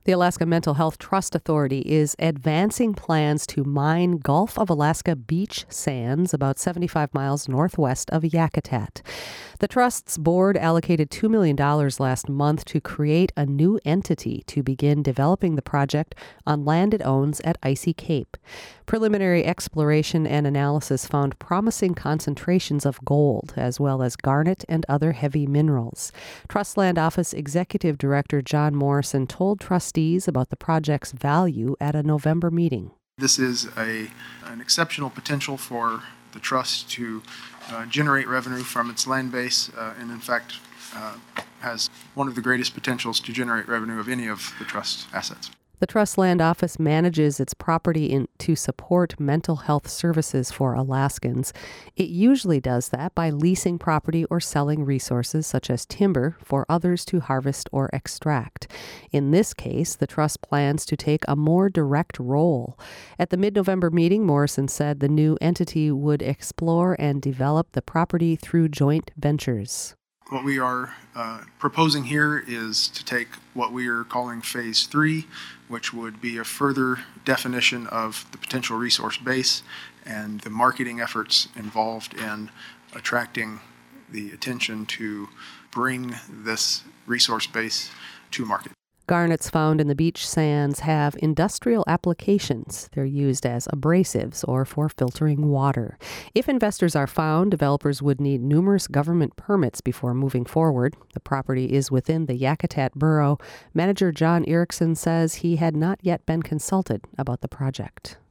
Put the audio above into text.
The Alaska Mental Health Trust Authority is advancing plans to mine Gulf of Alaska beach sands about 75 miles northwest of Yakutat. The Trust's board allocated $2 million last month to create a new entity to begin developing the project on land it owns at Icy Cape. Preliminary exploration and analysis found promising concentrations of gold, as well as garnet and other heavy minerals. Trust Land Office Executive Director John Morrison told trustees about the project's value at a November meeting. This is an exceptional potential for the trust to generate revenue from its land base, and in fact has one of the greatest potentials to generate revenue of any of the trust assets. The Trust Land Office manages its property to support mental health services for Alaskans. It usually does that by leasing property or selling resources such as timber for others to harvest or extract. In this case, the Trust plans to take a more direct role. At the mid-November meeting, Morrison said the new entity would explore and develop the property through joint ventures. What we are proposing here is to take what we are calling Phase 3, which would be a further definition of the potential resource base and the marketing efforts involved in attracting the attention to bring this resource base to market. Garnets found in the beach sands have industrial applications. They're used as abrasives or for filtering water. If investors are found, developers would need numerous government permits before moving forward. The property is within the Yakutat Borough. Manager John Erickson says he had not yet been consulted about the project.